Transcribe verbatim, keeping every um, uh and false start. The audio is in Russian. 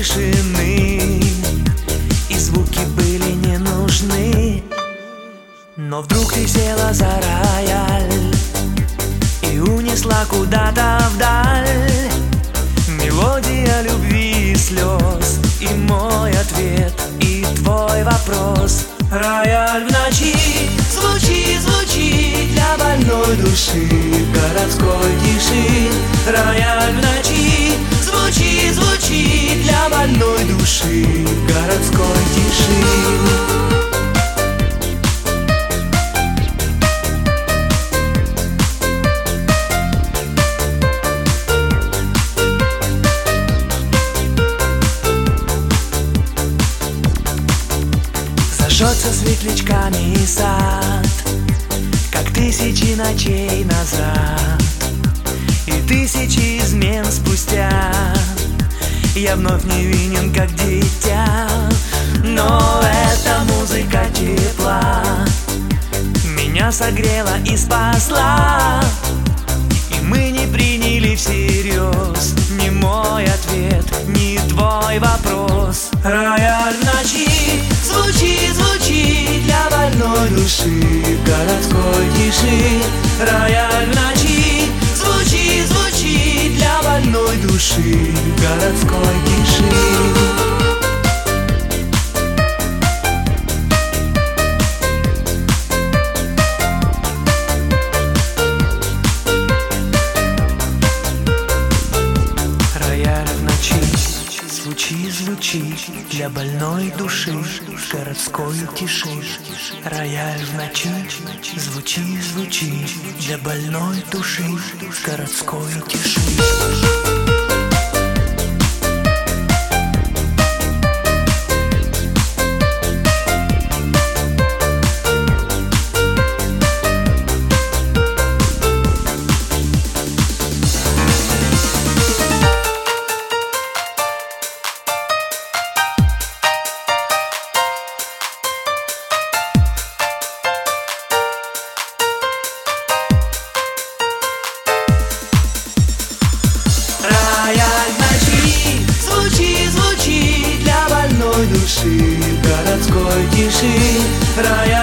тишины, и звуки были не нужны. Но вдруг ты села за рояль и унесла куда-то вдаль мелодия любви и слез, и мой ответ, и твой вопрос. Рояль в ночи звучит, звучит для больной души в городской тиши. Рояль в ночи звучит, звучит для больной души в городской тиши. Зажжется светлячками сад, как тысячи ночей назад, и тысячи измен спустя я вновь невинен, как дитя. Но эта музыка тепла меня согрела и спасла, и мы не приняли всерьез ни мой ответ, ни твой вопрос. Рояль в ночи звучит, звучит для больной души в городской тиши. Рояль в ночи звучит, звучит для больной души в городской тиши. Звучи, звучи для больной души в городской тиши. Рояль в ночи, звучи, звучи для больной души в городской тиши. Рояль в ночи звучит, звучит для больной души в городской тиши.